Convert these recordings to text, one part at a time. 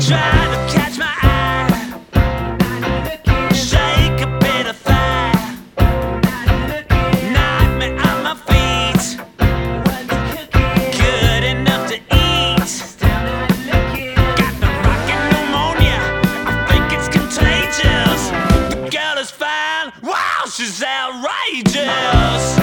Try to catch my eye, shake a bit of thigh, knock me on my feet, good enough to eat. Got the rockin' pneumonia, I think it's contagious. The girl is fine, wow, she's outrageous.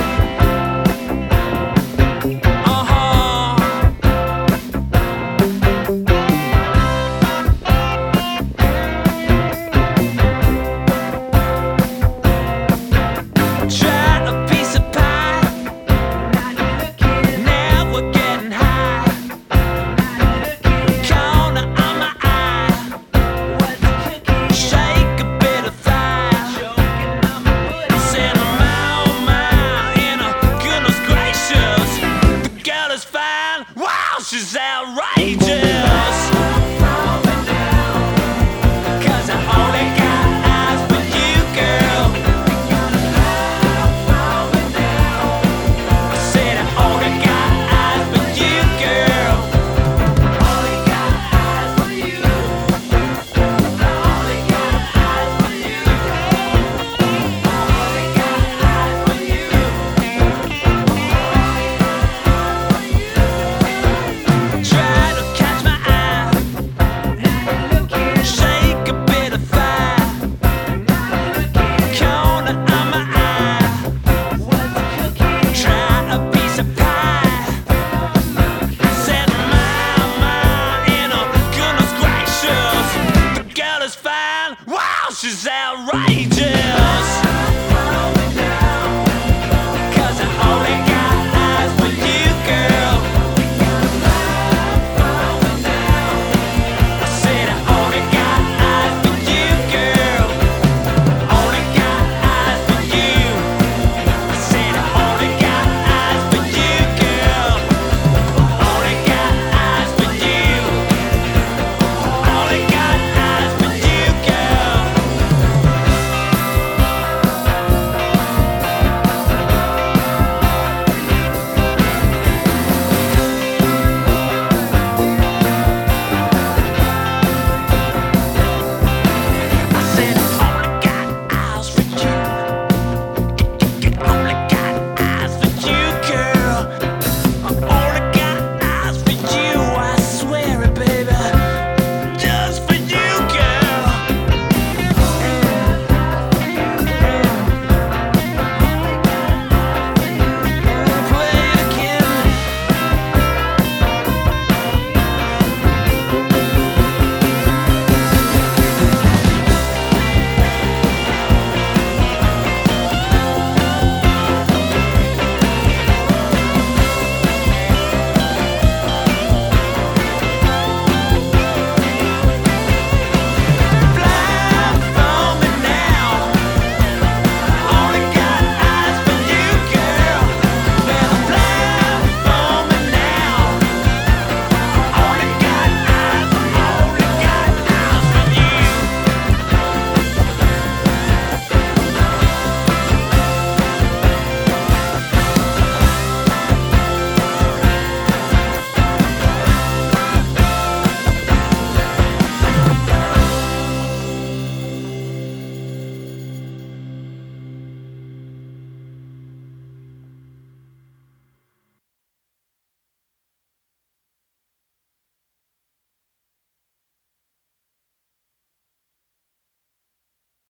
Wow, she's outrageous. 'Cause I only got eyes for you, girl. I said I only got eyes for you, girl. Only got eyes for you. Only got eyes for you. Only got eyes for you. Try to catch my eye, shake a bit of thigh, corner on my eye, try a piece of pie. Said my, goodness gracious, the girl is fine, wow, she's outrageous.